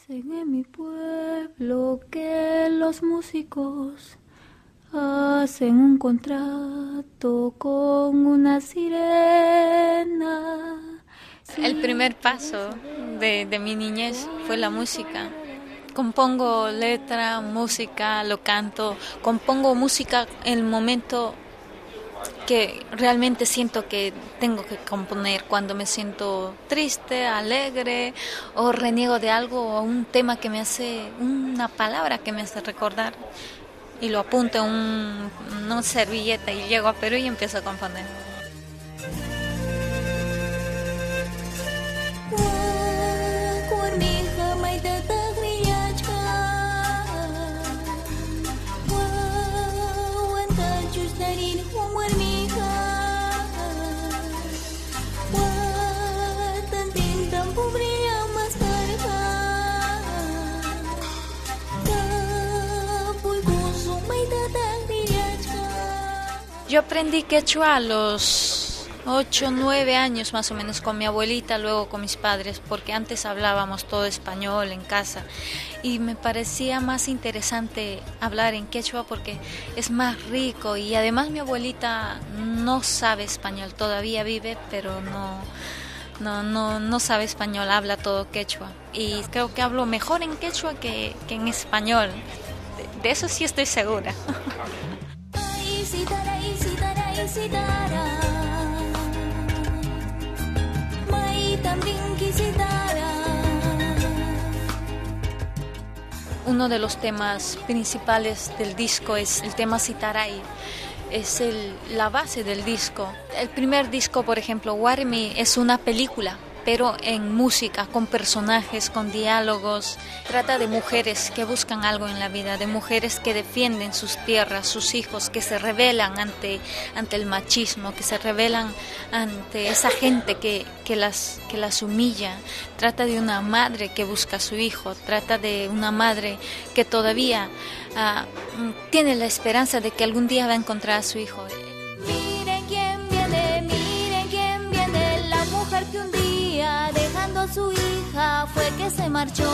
Dicen en mi pueblo que los músicos hacen un contrato con una sirena. El primer paso de mi niñez fue la música. Compongo letra, música, lo canto. Compongo música en el momento que realmente siento que tengo que componer, cuando me siento triste, alegre o reniego de algo, o un tema que me hace, una palabra que me hace recordar, y lo apunto en una servilleta y llego a Perú y empiezo a componer. Yo aprendí quechua a los 8, 9 años más o menos con mi abuelita, luego con mis padres, porque antes hablábamos todo español en casa y me parecía más interesante hablar en quechua porque es más rico, y además mi abuelita no sabe español, todavía vive, pero no sabe español, habla todo quechua, y creo que hablo mejor en quechua que en español. De eso sí estoy segura. Uno de los temas principales del disco es el tema Sitaray. Es la base del disco. El primer disco, por ejemplo, Warmi, es una película, pero en música, con personajes, con diálogos. Trata de mujeres que buscan algo en la vida, de mujeres que defienden sus tierras, sus hijos, que se rebelan ante el machismo, que se rebelan ante esa gente que las humilla. Trata de una madre que busca a su hijo, trata de una madre que todavía tiene la esperanza de que algún día va a encontrar a su hijo. Miren quién viene, la mujer que un día dejando a su hija fue que se marchó.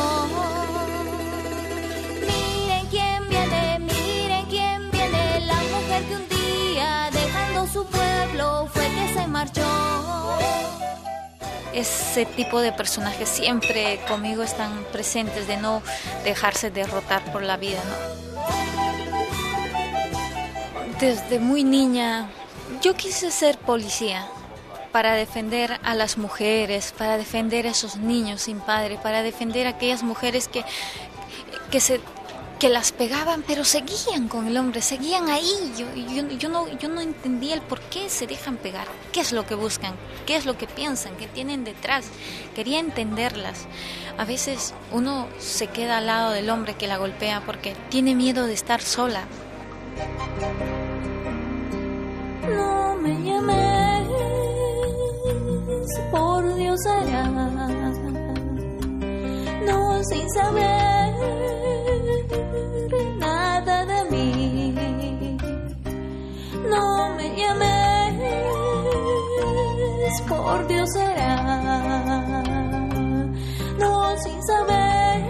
Miren quién viene, la mujer que un día dejando su pueblo fue que se marchó. Ese tipo de personajes siempre conmigo están presentes, de no dejarse derrotar por la vida, ¿no? Desde muy niña yo quise ser policía para defender a las mujeres, para defender a esos niños sin padre, para defender a aquellas mujeres que las pegaban, pero seguían con el hombre, seguían ahí. Yo no entendía el por qué se dejan pegar, qué es lo que buscan, qué es lo que piensan, qué tienen detrás. Quería entenderlas. A veces uno se queda al lado del hombre que la golpea porque tiene miedo de estar sola. No me llames, por Dios hará, no sin saber nada de mí. No me llames, por Dios hará, no sin saber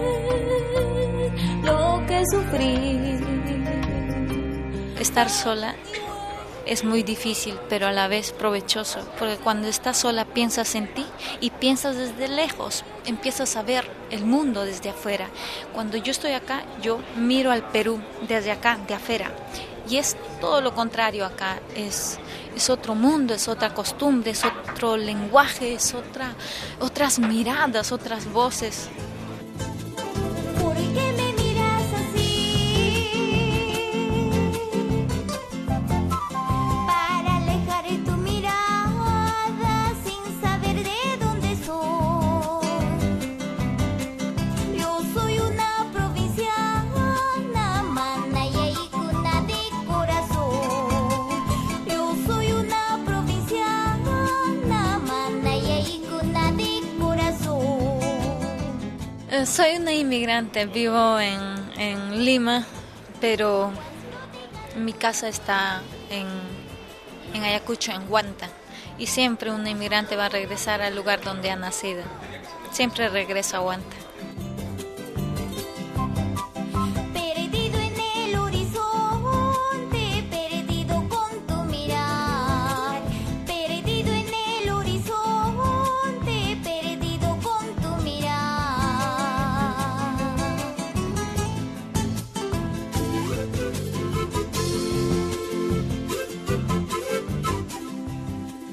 lo que sufrí. Estar sola es muy difícil, pero a la vez provechoso, porque cuando estás sola piensas en ti y piensas desde lejos, empiezas a ver el mundo desde afuera. Cuando yo estoy acá, yo miro al Perú desde acá, de afuera, y es todo lo contrario acá. Es otro mundo, es otra costumbre, es otro lenguaje, es otras miradas, otras voces. Soy una inmigrante, vivo en Lima, pero mi casa está en Ayacucho, en Huanta, y siempre un inmigrante va a regresar al lugar donde ha nacido. Siempre regreso a Huanta.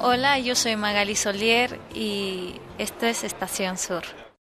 Hola, yo soy Magali Solier y esto es Estación Sur.